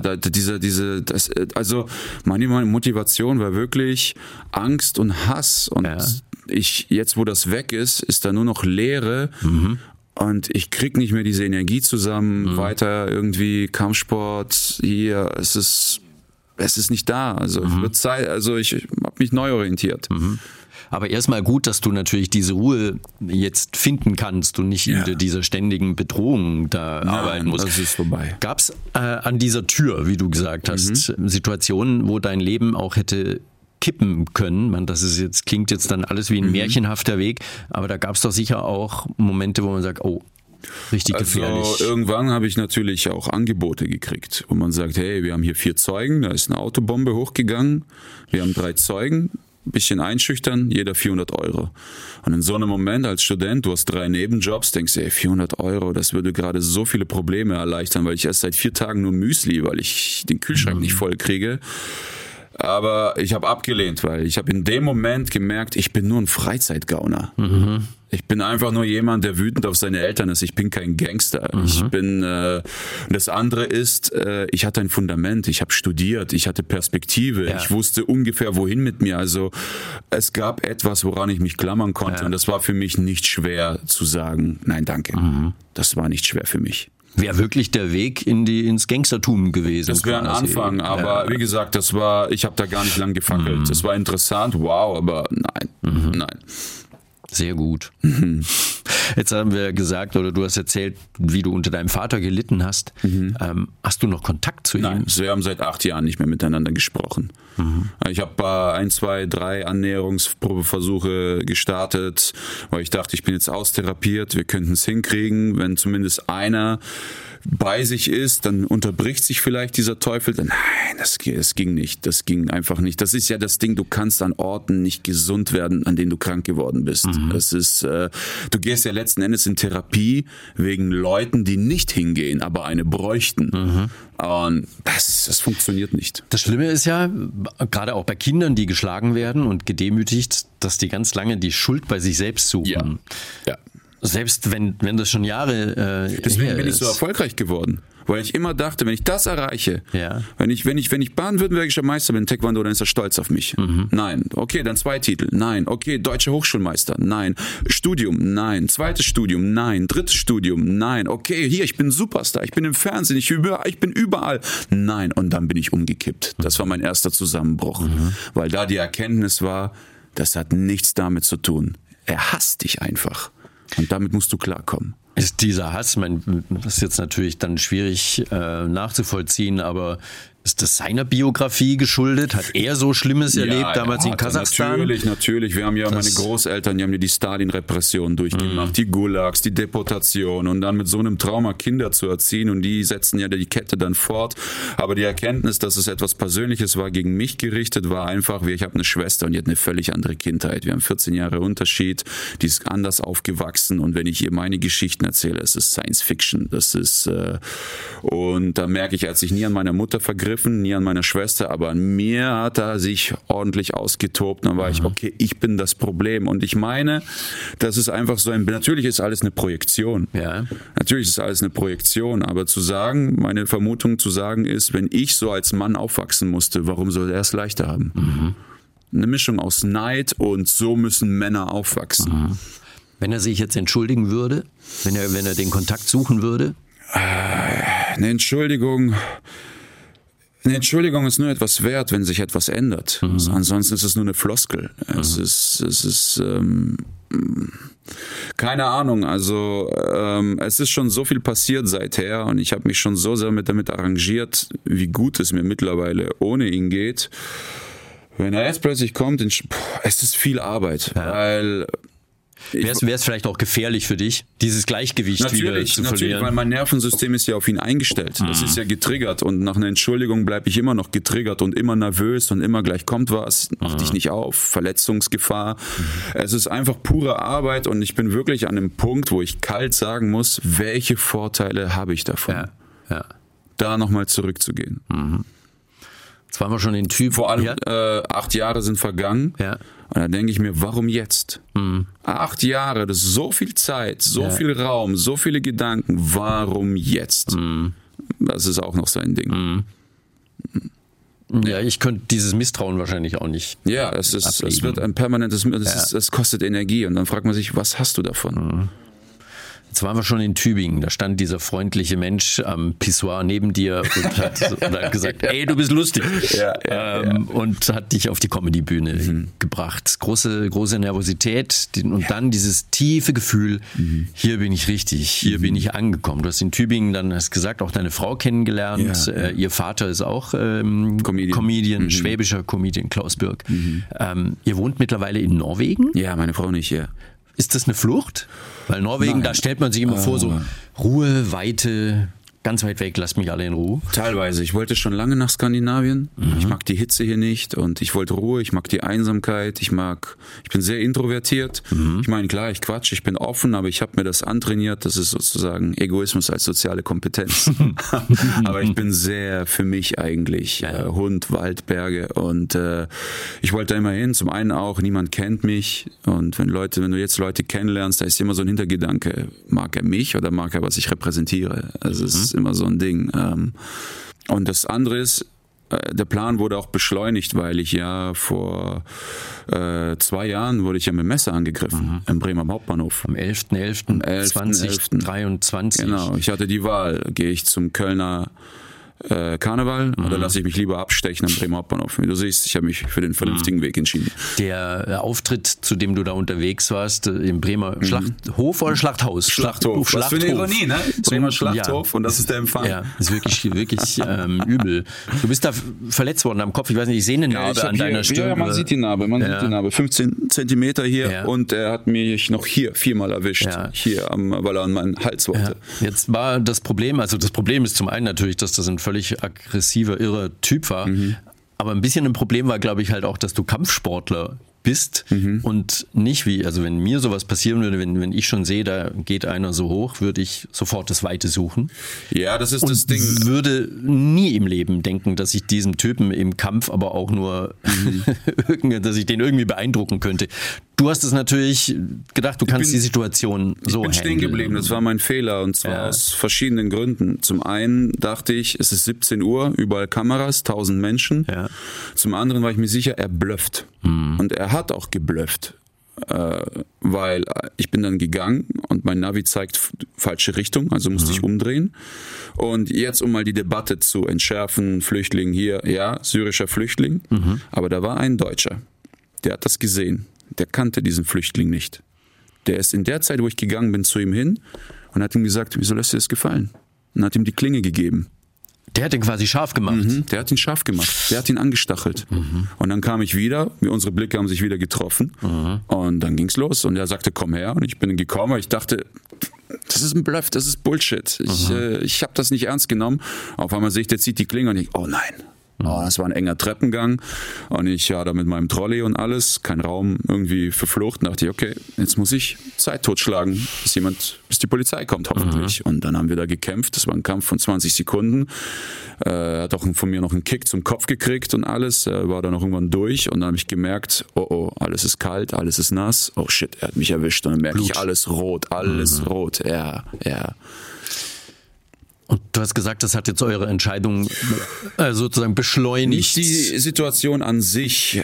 Also meine Motivation war wirklich Angst und Hass. Und jetzt, wo das weg ist, ist da nur noch Leere. Und ich krieg nicht mehr diese Energie zusammen, weiter irgendwie Kampfsport hier. Es ist nicht da. Also wird Zeit. Also ich habe mich neu orientiert. Aber erstmal gut, dass du natürlich diese Ruhe jetzt finden kannst und nicht in dieser ständigen Bedrohung da arbeiten musst. Das ist vorbei. Gab es an dieser Tür, wie du gesagt hast, Situationen, wo dein Leben auch hätte kippen können? Klingt jetzt dann alles wie ein märchenhafter Weg, aber da gab es doch sicher auch Momente, wo man sagt, oh, richtig gefährlich. Also irgendwann habe ich natürlich auch Angebote gekriegt, wo man sagt, hey, wir haben hier 4 Zeugen, da ist eine Autobombe hochgegangen, wir haben 3 Zeugen, bisschen einschüchtern, jeder 400 €. Und in so einem Moment als Student, du hast 3 Nebenjobs, denkst du, 400 €, das würde gerade so viele Probleme erleichtern, weil ich erst seit 4 Tagen nur Müsli, weil ich den Kühlschrank nicht voll kriege. Aber ich habe abgelehnt, weil ich habe in dem Moment gemerkt, ich bin nur ein Freizeitgauner. Ich bin einfach nur jemand, der wütend auf seine Eltern ist. Ich bin kein Gangster. Das andere ist, ich hatte ein Fundament. Ich habe studiert. Ich hatte Perspektive. Ich wusste ungefähr, wohin mit mir. Also es gab etwas, woran ich mich klammern konnte. Und das war für mich nicht schwer zu sagen, nein, danke. Das war nicht schwer für mich. Wäre wirklich der Weg ins Gangstertum gewesen. Das wäre ein Anfang, aber wie gesagt, ich habe da gar nicht lang gefackelt. Das war interessant, wow, aber nein. Sehr gut. Jetzt haben wir gesagt, oder du hast erzählt, wie du unter deinem Vater gelitten hast. Hast du noch Kontakt zu ihm? Nein, wir haben seit 8 Jahren nicht mehr miteinander gesprochen. Ich habe 1, 2, 3 Annäherungsprobeversuche gestartet, weil ich dachte, ich bin jetzt austherapiert, wir könnten es hinkriegen, wenn zumindest einer bei sich ist, dann unterbricht sich vielleicht dieser Teufel. Nein, das ging nicht. Das ging einfach nicht. Das ist ja das Ding, du kannst an Orten nicht gesund werden, an denen du krank geworden bist. Das ist, du gehst ja letzten Endes in Therapie wegen Leuten, die nicht hingehen, aber eine bräuchten. Und das funktioniert nicht. Das Schlimme ist ja, gerade auch bei Kindern, die geschlagen werden und gedemütigt, dass die ganz lange die Schuld bei sich selbst suchen. Ja. Selbst wenn das schon Jahre Deswegen bin ich so erfolgreich geworden. Weil ich immer dachte, wenn ich das erreiche, wenn ich baden-württembergischer Meister bin, Taekwondo, dann ist er stolz auf mich. Nein. Okay, dann 2 Titel. Nein. Okay, deutscher Hochschulmeister. Nein. Studium. Nein. 2. Studium. Nein. 3. Studium. Nein. Okay, hier, ich bin Superstar. Ich bin im Fernsehen. Ich bin überall. Nein. Und dann bin ich umgekippt. Das war mein erster Zusammenbruch. Weil da die Erkenntnis war, das hat nichts damit zu tun. Er hasst dich einfach. Und damit musst du klarkommen. Ist dieser Hass, das ist jetzt natürlich dann schwierig nachzuvollziehen, aber ist das seiner Biografie geschuldet? Hat er so Schlimmes erlebt damals in Kasachstan? Natürlich. Wir haben ja meine Großeltern, die haben ja die Stalin-Repression durchgemacht, die Gulags, die Deportation und dann mit so einem Trauma Kinder zu erziehen und die setzen ja die Kette dann fort. Aber die Erkenntnis, dass es etwas Persönliches war, gegen mich gerichtet, war einfach, ich habe eine Schwester und die hat eine völlig andere Kindheit. Wir haben 14 Jahre Unterschied, die ist anders aufgewachsen und wenn ich ihr meine Geschichten erzähle, es ist Science Fiction. Das ist und da merke ich, als ich nie an meiner Mutter vergriffen, nie an meiner Schwester, aber an mir hat er sich ordentlich ausgetobt. Dann war ich, okay, ich bin das Problem. Und ich meine, das ist einfach so natürlich ist alles eine Projektion. Ja. Natürlich ist alles eine Projektion, aber meine Vermutung zu sagen ist, wenn ich so als Mann aufwachsen musste, warum soll er es leichter haben? Eine Mischung aus Neid und so müssen Männer aufwachsen. Wenn er sich jetzt entschuldigen würde, wenn er den Kontakt suchen würde? Eine Entschuldigung ist nur etwas wert, wenn sich etwas ändert. Ansonsten ist es nur eine Floskel. Es ist keine Ahnung. Also es ist schon so viel passiert seither und ich habe mich schon so sehr damit arrangiert, wie gut es mir mittlerweile ohne ihn geht. Wenn er jetzt plötzlich kommt, es ist viel Arbeit, weil Wäre es vielleicht auch gefährlich für dich, dieses Gleichgewicht wieder zu verlieren? Natürlich, weil mein Nervensystem ist ja auf ihn eingestellt. Das ist ja getriggert und nach einer Entschuldigung bleibe ich immer noch getriggert und immer nervös und immer gleich kommt was, mach dich nicht auf, Verletzungsgefahr. Es ist einfach pure Arbeit und ich bin wirklich an dem Punkt, wo ich kalt sagen muss, welche Vorteile habe ich davon? Ja. Da nochmal zurückzugehen. Jetzt waren wir schon in Typ. Vor allem 8 Jahre sind vergangen. Ja. Und da denke ich mir, warum jetzt? 8 Jahre, das ist so viel Zeit, so viel Raum, so viele Gedanken. Warum jetzt? Das ist auch noch so ein Ding. Ja, ich könnte dieses Misstrauen wahrscheinlich auch nicht. Ja, es wird ein permanentes, es kostet Energie. Und dann fragt man sich, was hast du davon? Jetzt waren wir schon in Tübingen, da stand dieser freundliche Mensch am Pissoir neben dir und hat gesagt, ey, du bist lustig. Und hat dich auf die Comedy-Bühne gebracht. Große Nervosität und dann dieses tiefe Gefühl, hier bin ich richtig, hier bin ich angekommen. Du hast in Tübingen dann, hast gesagt, auch deine Frau kennengelernt. Ihr Vater ist auch Comedian, schwäbischer Comedian, Klaus Birk. Ihr wohnt mittlerweile in Norwegen? Ja, meine Frau nicht, ja. Ist das eine Flucht? Weil Norwegen, da stellt man sich immer vor, so Ruhe, Weite, ganz weit weg, lasst mich alle in Ruhe. Teilweise. Ich wollte schon lange nach Skandinavien. Ich mag die Hitze hier nicht und ich wollte Ruhe, ich mag die Einsamkeit, ich bin sehr introvertiert. Ich meine, klar, ich quatsch, ich bin offen, aber ich habe mir das antrainiert. Das ist sozusagen Egoismus als soziale Kompetenz. Aber ich bin sehr für mich eigentlich. Hund, Wald, Berge und ich wollte da immer hin. Zum einen auch, niemand kennt mich und wenn du jetzt Leute kennenlernst, da ist immer so ein Hintergedanke, mag er mich oder mag er, was ich repräsentiere? Also es ist immer so ein Ding. Und das andere ist, der Plan wurde auch beschleunigt, weil ich ja vor 2 Jahren wurde ich ja mit dem Messer angegriffen im Bremer Hauptbahnhof. Am 11.11.2023. Genau, ich hatte die Wahl, gehe ich zum Kölner Karneval oder lasse ich mich lieber abstechen am Bremer Hauptbahnhof. Wie du siehst, ich habe mich für den vernünftigen Weg entschieden. Der Auftritt, zu dem du da unterwegs warst, im Bremer Schlachthof oder Schlachthaus? Schlachthof. Was für eine Ironie, ne? Bremer Schlachthof und das ist der Empfang. Ja, ist wirklich übel. Du bist da verletzt worden am Kopf. Ich weiß nicht, ich sehe eine Narbe an deiner Stirn. Ja, man sieht die Narbe. 15 Zentimeter hier und er hat mich noch hier 4-mal erwischt. Ja. Hier, weil er an meinen Hals wollte. Ja. Jetzt war das Problem ist zum einen natürlich, dass das ein völlig aggressiver, irrer Typ war. Aber ein bisschen ein Problem war, glaube ich, halt auch, dass du Kampfsportler bist und nicht wenn mir sowas passieren würde, wenn ich schon sehe, da geht einer so hoch, würde ich sofort das Weite suchen. Ja, das ist das Ding. Würde nie im Leben denken, dass ich diesem Typen im Kampf aber auch nur, dass ich den irgendwie beeindrucken könnte. Du hast es natürlich gedacht, du kannst die Situation so handeln. Ich bin stehen geblieben, das war mein Fehler und zwar aus verschiedenen Gründen. Zum einen dachte ich, es ist 17 Uhr, überall Kameras, 1000 Menschen. Ja. Zum anderen war ich mir sicher, er blufft. Und er hat auch geblufft, weil ich bin dann gegangen und mein Navi zeigt falsche Richtung, also musste ich umdrehen. Und jetzt, um mal die Debatte zu entschärfen, Flüchtling hier, ja, syrischer Flüchtling, aber da war ein Deutscher, der hat das gesehen. Der kannte diesen Flüchtling nicht. Der ist in der Zeit, wo ich gegangen bin, zu ihm hin und hat ihm gesagt, wieso lässt dir das gefallen? Und hat ihm die Klinge gegeben. Der hat ihn quasi scharf gemacht. Der hat ihn scharf gemacht. Der hat ihn angestachelt. Und dann kam ich wieder, unsere Blicke haben sich wieder getroffen. Und dann ging's los. Und er sagte, komm her. Und ich bin gekommen, weil ich dachte, das ist ein Bluff, das ist Bullshit. Ich habe das nicht ernst genommen. Auf einmal sehe ich, der zieht die Klinge und ich, oh nein. Oh, das war ein enger Treppengang und ich da mit meinem Trolley und alles, kein Raum irgendwie für Flucht. Und dachte ich, okay, jetzt muss ich Zeit totschlagen, bis die Polizei kommt hoffentlich. Und dann haben wir da gekämpft, das war ein Kampf von 20 Sekunden. Er hat auch von mir noch einen Kick zum Kopf gekriegt und alles, er war dann noch irgendwann durch und dann habe ich gemerkt, oh, alles ist kalt, alles ist nass, oh shit, er hat mich erwischt und dann merke ich, alles rot, ja. Und du hast gesagt, das hat jetzt eure Entscheidung sozusagen beschleunigt. Nicht die Situation an sich,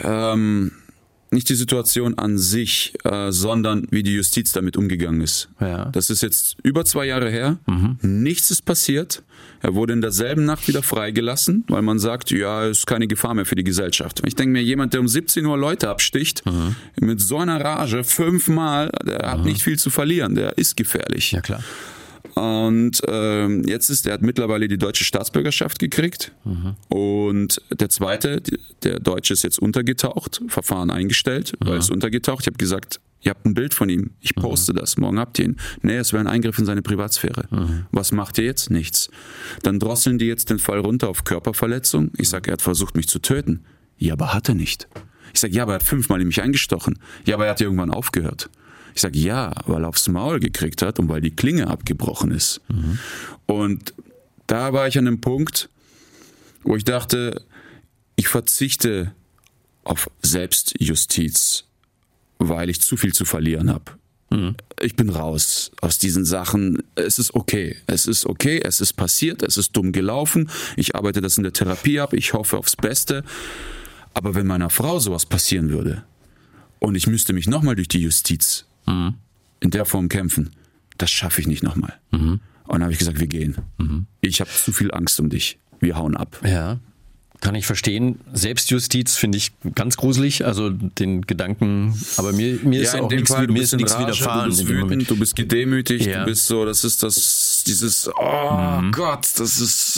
sondern wie die Justiz damit umgegangen ist. Ja. Das ist jetzt über 2 Jahre her. Nichts ist passiert. Er wurde in derselben Nacht wieder freigelassen, weil man sagt, ja, ist keine Gefahr mehr für die Gesellschaft. Ich denke mir, jemand, der um 17 Uhr Leute absticht, mit so einer Rage 5-mal, der hat nicht viel zu verlieren. Der ist gefährlich. Ja, klar. Und er hat mittlerweile die deutsche Staatsbürgerschaft gekriegt. Und der zweite, der Deutsche ist jetzt untergetaucht, Verfahren eingestellt, weil es untergetaucht. Ich habe gesagt, Ihr habt ein Bild von ihm. Ich poste das. Morgen habt ihr ihn. Nee, es wäre ein Eingriff in seine Privatsphäre. Was macht ihr jetzt? Nichts. Dann drosseln die jetzt den Fall runter auf Körperverletzung. Ich sage, er hat versucht, mich zu töten. Ja, aber hat er nicht. Ich sage, ja, aber er hat 5-mal in mich eingestochen. Ja, aber er hat irgendwann aufgehört. Ich sage, ja, weil er aufs Maul gekriegt hat und weil die Klinge abgebrochen ist. Und da war ich an einem Punkt, wo ich dachte, ich verzichte auf Selbstjustiz, weil ich zu viel zu verlieren habe. Ich bin raus aus diesen Sachen. Es ist okay. Es ist passiert, es ist dumm gelaufen. Ich arbeite das in der Therapie ab. Ich hoffe aufs Beste. Aber wenn meiner Frau sowas passieren würde und ich müsste mich nochmal durch die Justiz in der Form kämpfen, das schaffe ich nicht nochmal. Und dann habe ich gesagt, wir gehen. Ich habe zu viel Angst um dich. Wir hauen ab. Ja. Kann ich verstehen. Selbstjustiz finde ich ganz gruselig, also den Gedanken, aber mir ist auch nichts widerfahren. Du bist wütend, du bist gedemütigt, du bist so, das ist dieses, Gott, das ist,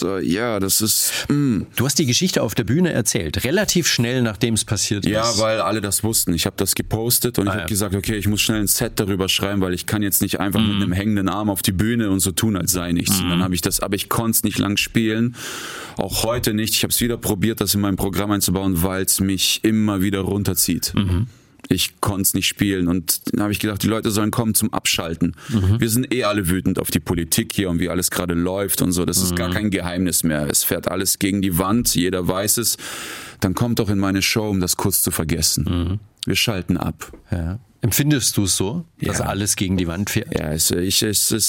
Du hast die Geschichte auf der Bühne erzählt, relativ schnell, nachdem es passiert ist. Ja, weil alle das wussten. Ich habe das gepostet und ich habe gesagt, okay, ich muss schnell ein Set darüber schreiben, weil ich kann jetzt nicht einfach mit einem hängenden Arm auf die Bühne und so tun, als sei nichts. Und dann habe ich das, aber ich konnte es nicht lang spielen, auch heute nicht. Ich habe es wieder probiert, das in mein Programm einzubauen, weil es mich immer wieder runterzieht. Ich konnte es nicht spielen und dann habe ich gedacht, die Leute sollen kommen zum Abschalten. Wir sind alle wütend auf die Politik hier und wie alles gerade läuft und so. Das ist gar kein Geheimnis mehr. Es fährt alles gegen die Wand, jeder weiß es. Dann kommt doch in meine Show, um das kurz zu vergessen. Wir schalten ab. Ja. Empfindest du es so, dass alles gegen die Wand fährt? Ja, ich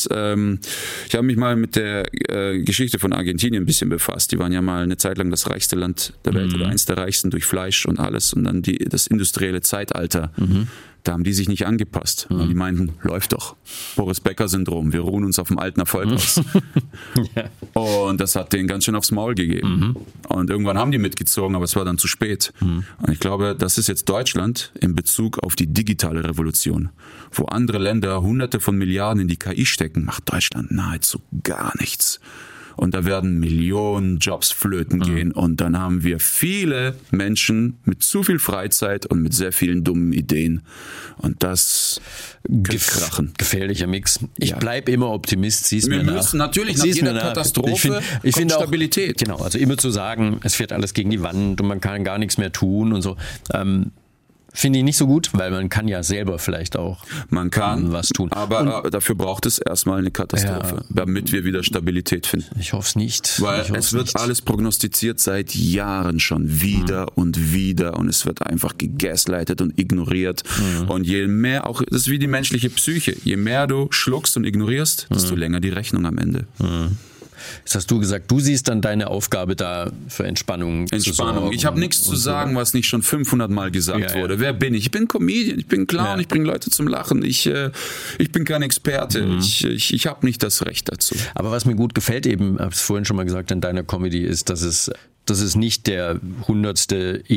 habe mich mal mit der Geschichte von Argentinien ein bisschen befasst. Die waren ja mal eine Zeit lang das reichste Land der Welt oder eins der reichsten durch Fleisch und alles und dann das industrielle Zeitalter. Da haben die sich nicht angepasst. Und die meinten, läuft doch. Boris Becker-Syndrom, wir ruhen uns auf dem alten Erfolg aus. Und das hat denen ganz schön aufs Maul gegeben. Und irgendwann haben die mitgezogen, aber es war dann zu spät. Und ich glaube, das ist jetzt Deutschland in Bezug auf die digitale Revolution. Wo andere Länder Hunderte von Milliarden in die KI stecken, macht Deutschland nahezu gar nichts. Und da werden Millionen Jobs flöten gehen. Und dann haben wir viele Menschen mit zu viel Freizeit und mit sehr vielen dummen Ideen. Und das könnte krachen. Gefährlicher Mix. Ich bleibe immer Optimist, sieh's mir nach. Wir müssen natürlich nach jeder Katastrophe kommt Stabilität. Genau, also immer zu sagen, es fährt alles gegen die Wand und man kann gar nichts mehr tun und so. Finde ich nicht so gut, weil man kann ja selber vielleicht auch was tun. Aber dafür braucht es erstmal eine Katastrophe, damit wir wieder Stabilität finden. Ich hoffe es nicht. Weil es wird alles prognostiziert seit Jahren schon wieder und wieder und es wird einfach gegaslightet und ignoriert. Und je mehr, auch das ist wie die menschliche Psyche, je mehr du schluckst und ignorierst, desto länger die Rechnung am Ende. Jetzt hast du gesagt, du siehst dann deine Aufgabe da für Entspannung. Ich habe nichts zu sagen, was nicht schon 500 Mal gesagt wurde. Wer bin ich? Ich bin Comedian, ich bin Clown, ich bringe Leute zum Lachen. Ich bin kein Experte. Ich habe nicht das Recht dazu. Aber was mir gut gefällt, eben, habe ich es vorhin schon mal gesagt, an deiner Comedy ist, dass es nicht der 100.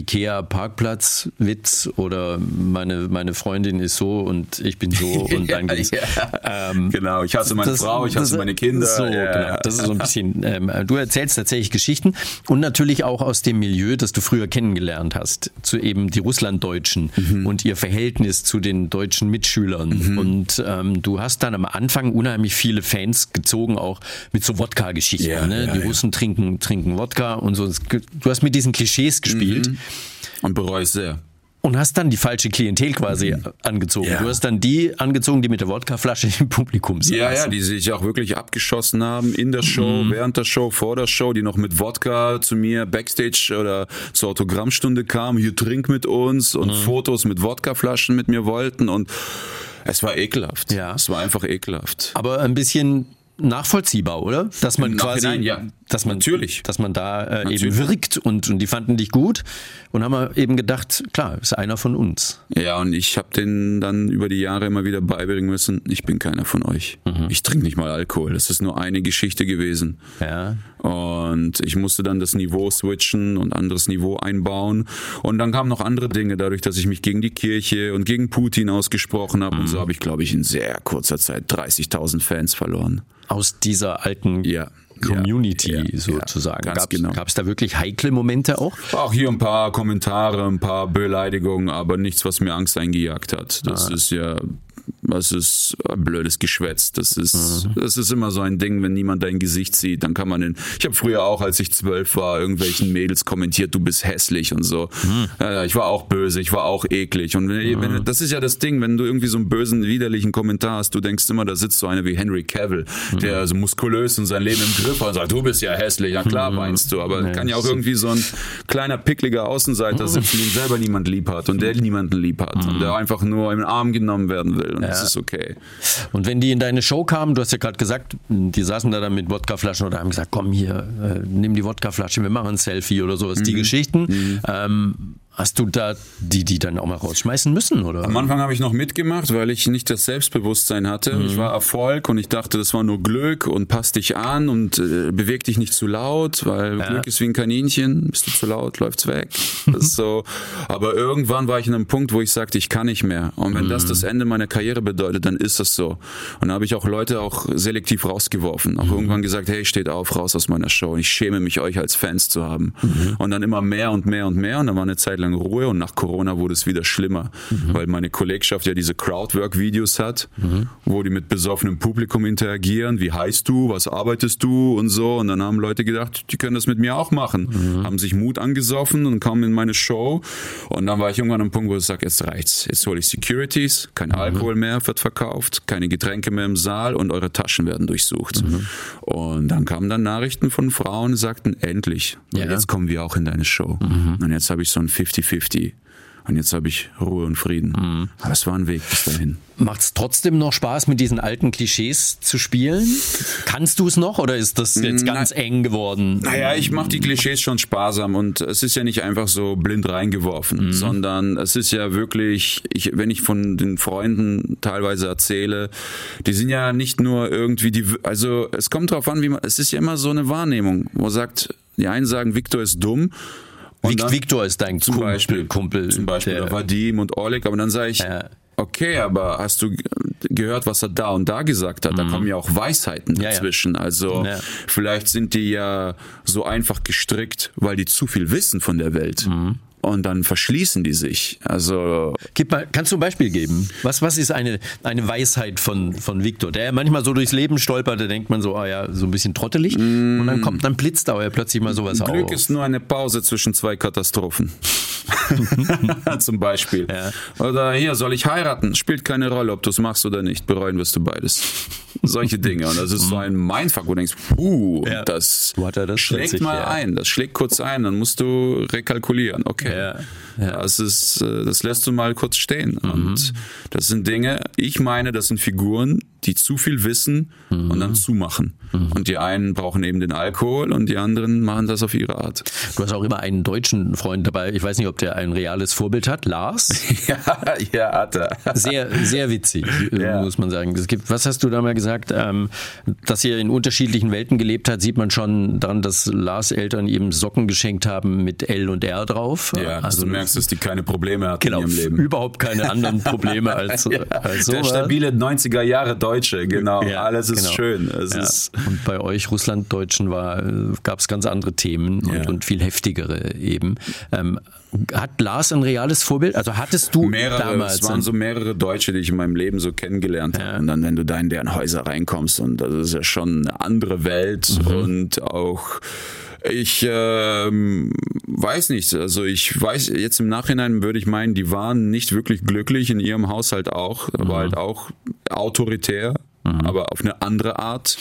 Ikea-Parkplatz-Witz oder meine Freundin ist so und ich bin so und dann geht's. Genau, ich hasse meine Frau, ich hasse meine Kinder. So, genau. Das ist so ein bisschen, du erzählst tatsächlich Geschichten und natürlich auch aus dem Milieu, das du früher kennengelernt hast, zu eben die Russlanddeutschen und ihr Verhältnis zu den deutschen Mitschülern. Und du hast dann am Anfang unheimlich viele Fans gezogen, auch mit so Wodka-Geschichten. Die Russen trinken Wodka und so. Du hast mit diesen Klischees gespielt. Und bereue es sehr. Und hast dann die falsche Klientel quasi angezogen. Ja. Du hast dann die angezogen, die mit der Wodkaflasche im Publikum saßen. Ja, die sich auch wirklich abgeschossen haben in der Show, während der Show, vor der Show, die noch mit Wodka zu mir Backstage oder zur Autogrammstunde kamen, hier trink mit uns und Fotos mit Wodkaflaschen mit mir wollten und es war ekelhaft. Ja. Es war einfach ekelhaft. Aber ein bisschen nachvollziehbar, oder? Dass man quasi, dass man da eben wirkt und die fanden dich gut und haben eben gedacht, klar, ist einer von uns. Ja, und ich habe denen dann über die Jahre immer wieder beibringen müssen, ich bin keiner von euch. Ich trinke nicht mal Alkohol. Das ist nur eine Geschichte gewesen. Ja. Und ich musste dann das Niveau switchen und anderes Niveau einbauen. Und dann kamen noch andere Dinge, dadurch, dass ich mich gegen die Kirche und gegen Putin ausgesprochen habe. Und so habe ich, glaube ich, in sehr kurzer Zeit 30.000 Fans verloren. Aus dieser alten Community sozusagen. Gab es da wirklich heikle Momente auch? Auch hier ein paar Kommentare, ein paar Beleidigungen, aber nichts, was mir Angst eingejagt hat. Das ist ein blödes Geschwätz. Das ist immer so ein Ding, wenn niemand dein Gesicht sieht, dann kann man ich habe früher auch, als ich 12 war, irgendwelchen Mädels kommentiert, du bist hässlich und so. Ich war auch böse, ich war auch eklig. Und das ist ja das Ding, wenn du irgendwie so einen bösen, widerlichen Kommentar hast, du denkst immer, da sitzt so einer wie Henry Cavill, der so muskulös und sein Leben im Griff hat und sagt, du bist ja hässlich. Ja klar weinst du, aber kann ja auch irgendwie so ein kleiner, pickliger Außenseiter sitzen, den selber niemand lieb hat und der niemanden lieb hat und der einfach nur im Arm genommen werden will. Und das ist okay. Und wenn die in deine Show kamen, du hast ja gerade gesagt, die saßen da dann mit Wodkaflaschen oder haben gesagt, komm hier, nimm die Wodkaflasche, wir machen ein Selfie oder sowas, die Geschichten. Hast du da die dann auch mal rausschmeißen müssen, oder? Am Anfang habe ich noch mitgemacht, weil ich nicht das Selbstbewusstsein hatte. Ich war Erfolg und ich dachte, das war nur Glück und passt dich an und beweg dich nicht zu laut, weil Glück ist wie ein Kaninchen. Bist du zu laut, läuft's weg. Das ist so. Aber irgendwann war ich an einem Punkt, wo ich sagte, ich kann nicht mehr. Und wenn das Ende meiner Karriere bedeutet, dann ist das so. Und da habe ich auch Leute auch selektiv rausgeworfen. Auch irgendwann gesagt, hey, steht auf, raus aus meiner Show. Ich schäme mich, euch als Fans zu haben. Und dann immer mehr und mehr und mehr. Und dann war eine Zeit lang Ruhe und nach Corona wurde es wieder schlimmer, weil meine Kollegschaft ja diese Crowdwork-Videos hat, wo die mit besoffenem Publikum interagieren, wie heißt du, was arbeitest du und so, und dann haben Leute gedacht, die können das mit mir auch machen, haben sich Mut angesoffen und kamen in meine Show und dann war ich irgendwann am Punkt, wo ich sage, jetzt reicht's, jetzt hole ich Securities, kein Alkohol mehr wird verkauft, keine Getränke mehr im Saal und eure Taschen werden durchsucht. Und dann kamen dann Nachrichten von Frauen, die sagten, endlich, jetzt kommen wir auch in deine Show. Und jetzt habe ich so ein 50-50. Und jetzt habe ich Ruhe und Frieden. Aber es war ein Weg bis dahin. Macht es trotzdem noch Spaß, mit diesen alten Klischees zu spielen? Kannst du es noch oder ist das jetzt ganz eng geworden? Naja, ich mache die Klischees schon sparsam und es ist ja nicht einfach so blind reingeworfen, sondern es ist ja wirklich, wenn ich von den Freunden teilweise erzähle, die sind ja nicht nur irgendwie also es kommt drauf an, es ist ja immer so eine Wahrnehmung, wo sagt, die einen sagen, Viktor ist dumm. Viktor ist dein Kumpel. Zum Beispiel Vadim und Oleg, aber dann sage ich, okay, aber hast du gehört, was er da und da gesagt hat? Da kommen ja auch Weisheiten dazwischen. Also vielleicht sind die ja so einfach gestrickt, weil die zu viel wissen von der Welt. Und dann verschließen die sich. Also kannst du ein Beispiel geben? Was ist eine Weisheit von Viktor? Der manchmal so durchs Leben stolpert, da denkt man so, so ein bisschen trottelig. Und dann blitzt da aber plötzlich mal sowas auf. Glück ist nur eine Pause zwischen zwei Katastrophen. Zum Beispiel. Ja. Oder hier, soll ich heiraten? Spielt keine Rolle, ob du es machst oder nicht. Bereuen wirst du beides. Solche Dinge. Und das ist so ein Mindfuck, wo du denkst, das schlägt mal ein. Das schlägt kurz ein, dann musst du rekalkulieren. Okay. Das lässt du mal kurz stehen. Und das sind Dinge, ich meine, das sind Figuren, die zu viel wissen und dann zumachen. Und die einen brauchen eben den Alkohol und die anderen machen das auf ihre Art. Du hast auch immer einen deutschen Freund dabei. Ich weiß nicht, ob der ein reales Vorbild hat. Lars? Ja, hat er. Sehr, sehr witzig, muss man sagen. Was hast du da mal gesagt? Dass er in unterschiedlichen Welten gelebt hat, sieht man schon daran, dass Lars Eltern ihm Socken geschenkt haben mit L und R drauf. Ja, also du merkst, dass die keine Probleme hatten in ihrem Leben. Überhaupt keine anderen Probleme als so. Der stabile 90er Jahre Deutsche, genau. Alles ist schön. Und bei euch Russlanddeutschen gab es ganz andere Themen und viel heftigere eben. Hat Lars ein reales Vorbild? Also hattest du damals... Es waren so mehrere Deutsche, die ich in meinem Leben so kennengelernt habe. Und dann, wenn du da in deren Häuser reinkommst, und das ist ja schon eine andere Welt und auch... Ich weiß nicht, also ich weiß, jetzt im Nachhinein würde ich meinen, die waren nicht wirklich glücklich in ihrem Haushalt auch, aber halt auch autoritär, aber auf eine andere Art.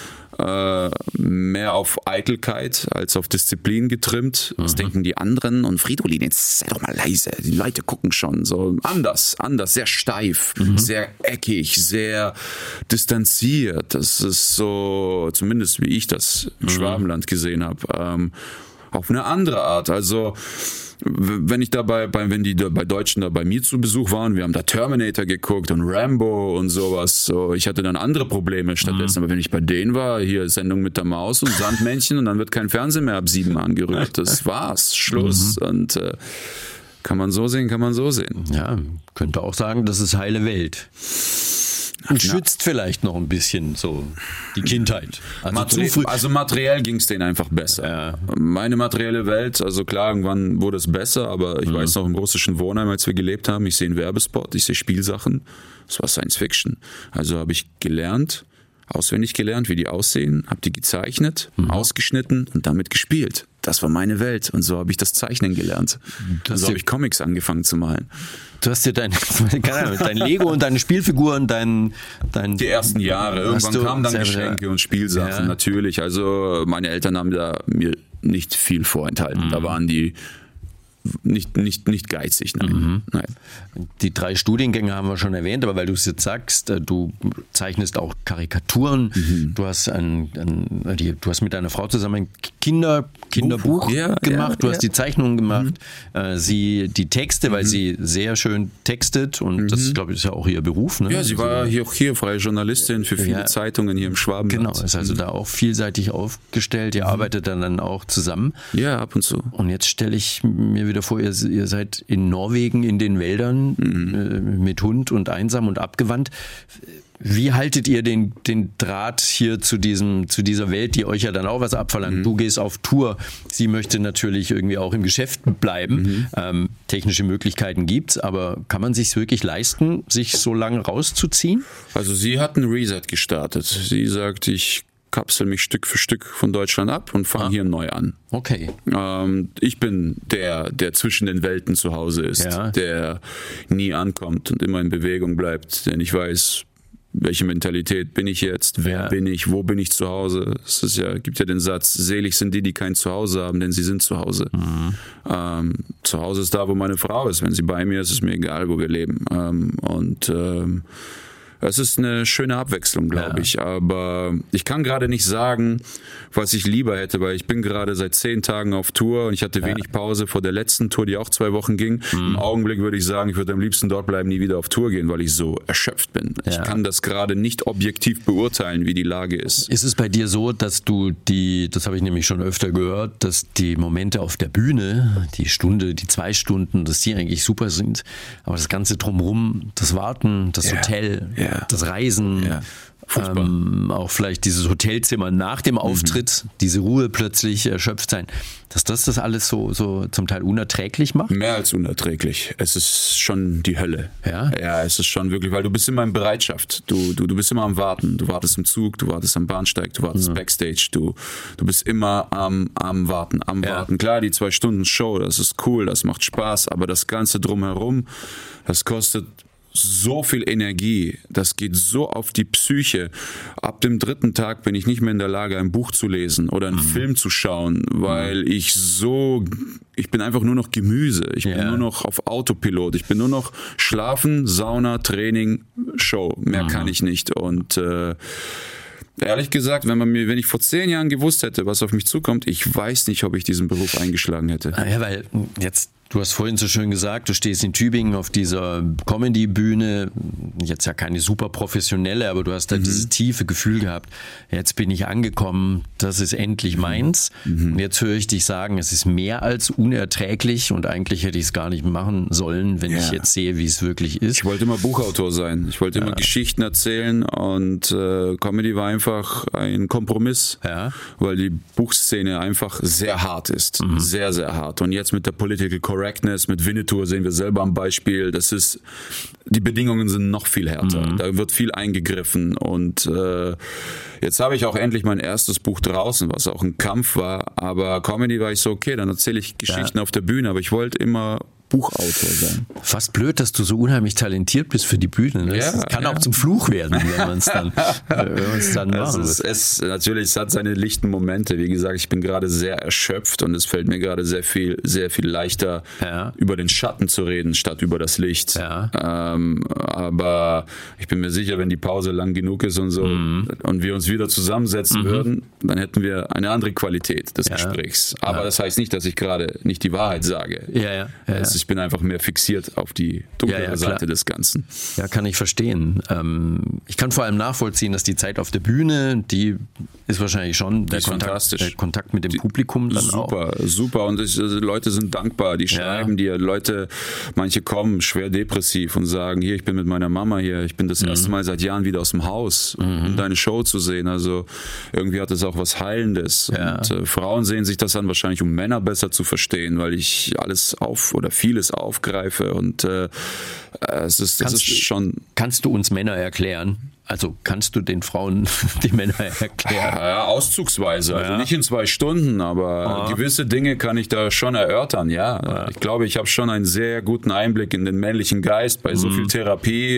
Mehr auf Eitelkeit als auf Disziplin getrimmt. Was denken die anderen? Und Fridolin, jetzt sei doch mal leise. Die Leute gucken schon. So anders, sehr steif, sehr eckig, sehr distanziert. Das ist so, zumindest wie ich das im Schwabenland gesehen habe, auf eine andere Art. Also wenn die bei Deutschen da bei mir zu Besuch waren, wir haben da Terminator geguckt und Rambo und sowas, so, ich hatte dann andere Probleme stattdessen, aber wenn ich bei denen war, hier Sendung mit der Maus und Sandmännchen und dann wird kein Fernseher mehr ab 7 angerührt, das war's, Schluss und kann man so sehen. Ja, könnte auch sagen, das ist heile Welt. Und schützt vielleicht noch ein bisschen so die Kindheit. Also materiell ging es denen einfach besser. Ja. Meine materielle Welt, also klar, irgendwann wurde es besser, aber ich weiß noch, im russischen Wohnheim, als wir gelebt haben, ich sehe einen Werbespot, ich sehe Spielsachen, das war Science Fiction. Also habe ich auswendig gelernt, wie die aussehen, habe die gezeichnet, ausgeschnitten und damit gespielt. Das war meine Welt und so habe ich das Zeichnen gelernt. So habe ich Comics angefangen zu malen. Du hast dir dein Lego und deine Spielfiguren, die ersten Jahre. Irgendwann kamen dann Geschenke und Spielsachen, natürlich. Also meine Eltern haben da mir nicht viel vorenthalten. Da waren die nicht geizig, nein. Die 3 Studiengänge haben wir schon erwähnt, aber weil du es jetzt sagst, du zeichnest auch Karikaturen, du hast mit deiner Frau zusammen ein Kinderbuch gemacht, du hast die Zeichnungen gemacht, sie die Texte, weil sie sehr schön textet und das, glaube ich, ist ja auch ihr Beruf. Ne? Ja, sie war hier freie Journalistin für viele Zeitungen hier im Schwabenland. Genau, ist also da auch vielseitig aufgestellt, ihr arbeitet dann auch zusammen. Ja, ab und zu. Und jetzt stelle ich mir wieder vor, ihr seid in Norwegen in den Wäldern mit Hund und einsam und abgewandt. Wie haltet ihr den Draht hier zu dieser Welt, die euch ja dann auch was abverlangt? Du gehst auf Tour, sie möchte natürlich irgendwie auch im Geschäft bleiben. Technische Möglichkeiten gibt's, aber kann man sich wirklich leisten, sich so lange rauszuziehen? Also sie hat einen Reset gestartet. Sie sagt, ich kapsel mich Stück für Stück von Deutschland ab und fange hier neu an. Okay. Ich bin der zwischen den Welten zu Hause ist, der nie ankommt und immer in Bewegung bleibt, denn ich weiß, welche Mentalität bin ich jetzt, wer bin ich, wo bin ich zu Hause. Es gibt ja den Satz, selig sind die kein Zuhause haben, denn sie sind zu Hause. Zu Hause ist da, wo meine Frau ist. Wenn sie bei mir ist, ist mir egal, wo wir leben. Es ist eine schöne Abwechslung, glaube ich. Aber ich kann gerade nicht sagen, was ich lieber hätte, weil ich bin gerade seit 10 Tagen auf Tour und ich hatte wenig Pause vor der letzten Tour, die auch 2 Wochen ging. Im Augenblick würde ich sagen, ich würde am liebsten dort bleiben, nie wieder auf Tour gehen, weil ich so erschöpft bin. Ich kann das gerade nicht objektiv beurteilen, wie die Lage ist. Ist es bei dir so, dass du das habe ich nämlich schon öfter gehört, dass die Momente auf der Bühne, die Stunde, die 2 Stunden, dass die eigentlich super sind, aber das Ganze drumherum, das Warten, das Hotel, das Reisen, auch vielleicht dieses Hotelzimmer nach dem Auftritt, diese Ruhe plötzlich erschöpft sein, dass das alles so zum Teil unerträglich macht? Mehr als unerträglich. Es ist schon die Hölle. Ja? Ja, es ist schon wirklich, weil du bist immer in Bereitschaft. Du bist immer am Warten. Du wartest im Zug, du wartest am Bahnsteig, du wartest Backstage. Du bist immer am Warten, Warten. Klar, die 2 Stunden Show, das ist cool, das macht Spaß, aber das Ganze drumherum, das kostet so viel Energie, das geht so auf die Psyche. Ab dem 3. Tag bin ich nicht mehr in der Lage, ein Buch zu lesen oder einen Film zu schauen, weil ich bin einfach nur noch Gemüse. Ich bin nur noch auf Autopilot. Ich bin nur noch Schlafen, Sauna, Training, Show. Mehr kann ich nicht. Und ehrlich gesagt, wenn ich vor 10 Jahren gewusst hätte, was auf mich zukommt, ich weiß nicht, ob ich diesen Beruf eingeschlagen hätte. Ja, weil du hast vorhin so schön gesagt, du stehst in Tübingen auf dieser Comedy-Bühne, jetzt ja keine super professionelle, aber du hast da dieses tiefe Gefühl gehabt, jetzt bin ich angekommen, das ist endlich meins. Und jetzt höre ich dich sagen, es ist mehr als unerträglich und eigentlich hätte ich es gar nicht machen sollen, wenn ich jetzt sehe, wie es wirklich ist. Ich wollte immer Buchautor sein, ich wollte immer Geschichten erzählen und Comedy war einfach ein Kompromiss, weil die Buchszene einfach sehr hart ist, sehr, sehr hart. Und jetzt mit der Political Correctness, mit Winnetou sehen wir selber am Beispiel, die Bedingungen sind noch viel härter, da wird viel eingegriffen und jetzt habe ich auch endlich mein erstes Buch draußen, was auch ein Kampf war, aber Comedy war ich so, okay, dann erzähle ich Geschichten auf der Bühne, aber ich wollte immer Buchautor sein. Fast blöd, dass du so unheimlich talentiert bist für die Bühne. Ne? Das kann auch zum Fluch werden, wenn man es dann machen wird. Natürlich, es hat seine lichten Momente. Wie gesagt, ich bin gerade sehr erschöpft und es fällt mir gerade sehr viel leichter, über den Schatten zu reden, statt über das Licht. Aber ich bin mir sicher, wenn die Pause lang genug ist und so und wir uns wieder zusammensetzen würden, dann hätten wir eine andere Qualität des Gesprächs. Aber das heißt nicht, dass ich gerade nicht die Wahrheit sage. ich bin einfach mehr fixiert auf die dunklere Seite des Ganzen. Ja, kann ich verstehen. Ich kann vor allem nachvollziehen, dass die Zeit auf der Bühne, die ist wahrscheinlich schon der Kontakt mit dem Publikum dann Super. Und Leute sind dankbar, die schreiben dir, manche kommen schwer depressiv und sagen, hier, ich bin mit meiner Mama hier, ich bin das erste Mal seit Jahren wieder aus dem Haus, um deine Show zu sehen. Also irgendwie hat es auch was Heilendes. Ja. Und Frauen sehen sich das an, wahrscheinlich um Männer besser zu verstehen, weil ich vieles aufgreife und es ist schon... Kannst du uns Männer erklären? Also kannst du den Frauen die Männer erklären? Ja, auszugsweise, also nicht in 2 Stunden, aber gewisse Dinge kann ich da schon erörtern, ja. Ich glaube, ich habe schon einen sehr guten Einblick in den männlichen Geist bei so viel Therapie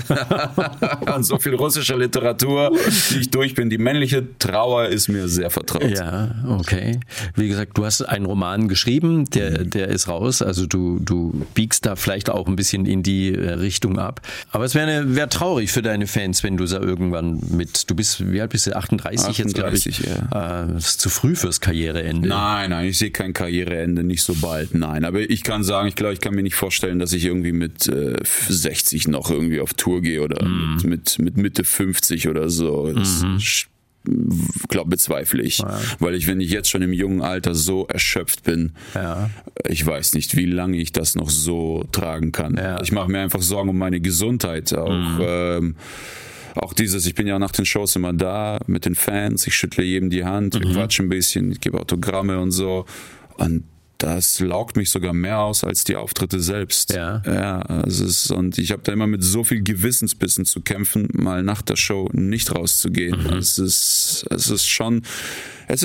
und so viel russischer Literatur, die ich durch bin. Die männliche Trauer ist mir sehr vertraut. Ja, okay. Wie gesagt, du hast einen Roman geschrieben, der ist raus, also du biegst da vielleicht auch ein bisschen in die Richtung ab. Aber es wäre traurig für deine Fans, wenn du da irgendwann wie alt bist du? 38 jetzt, glaube ich. Ja. Das ist zu früh fürs Karriereende. Nein, ich sehe kein Karriereende, nicht so bald, nein. Aber ich kann sagen, ich kann mir nicht vorstellen, dass ich irgendwie mit 60 noch irgendwie auf Tour gehe oder mit Mitte 50 oder so. Das bezweifle ich. Ja. Weil wenn ich jetzt schon im jungen Alter so erschöpft bin, ich weiß nicht, wie lange ich das noch so tragen kann. Ja. Ich mache mir einfach Sorgen um meine Gesundheit. Auch ich bin ja nach den Shows immer da mit den Fans, ich schüttle jedem die Hand, wir quatschen ein bisschen, ich gebe Autogramme und so. Und das laugt mich sogar mehr aus als die Auftritte selbst. Ja, und ich habe da immer mit so viel Gewissensbissen zu kämpfen, mal nach der Show nicht rauszugehen. Es ist schwer. Es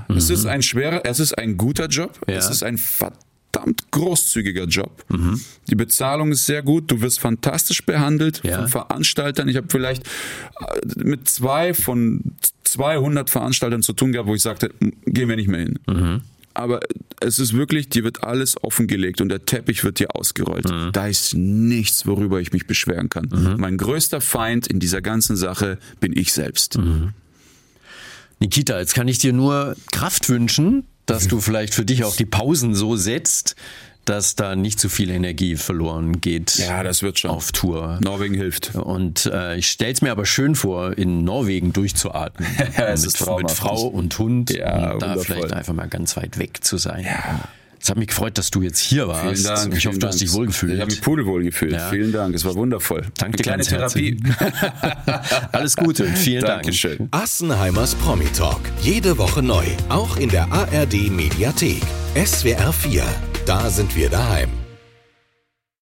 ist ein guter Job. Ja. Es ist ein verdammt großzügiger Job. Die Bezahlung ist sehr gut. Du wirst fantastisch behandelt von Veranstaltern. Ich habe vielleicht mit 2 von 200 Veranstaltern zu tun gehabt, wo ich sagte, gehen wir nicht mehr hin. Aber es ist wirklich, dir wird alles offengelegt und der Teppich wird dir ausgerollt. Da ist nichts, worüber ich mich beschweren kann. Mein größter Feind in dieser ganzen Sache bin ich selbst. Nikita, jetzt kann ich dir nur Kraft wünschen, dass du vielleicht für dich auch die Pausen so setzt, dass da nicht zu viel Energie verloren geht. Ja, das wird schon. Auf Tour. Norwegen hilft. Und ich stell's mir aber schön vor, in Norwegen durchzuatmen. mit Frau und Hund. Ja, und da vielleicht einfach mal ganz weit weg zu sein. Ja. Es hat mich gefreut, dass du jetzt hier warst. Vielen Dank. Ich hoffe, du hast dich wohlgefühlt. Ich habe mich pudelwohl gefühlt. Ja. Vielen Dank. Es war wundervoll. Danke dir. Eine kleine Therapie. Alles Gute und vielen Dankeschön. Dank. Assenheimers Promi Talk. Jede Woche neu. Auch in der ARD Mediathek. SWR 4. Da sind wir daheim.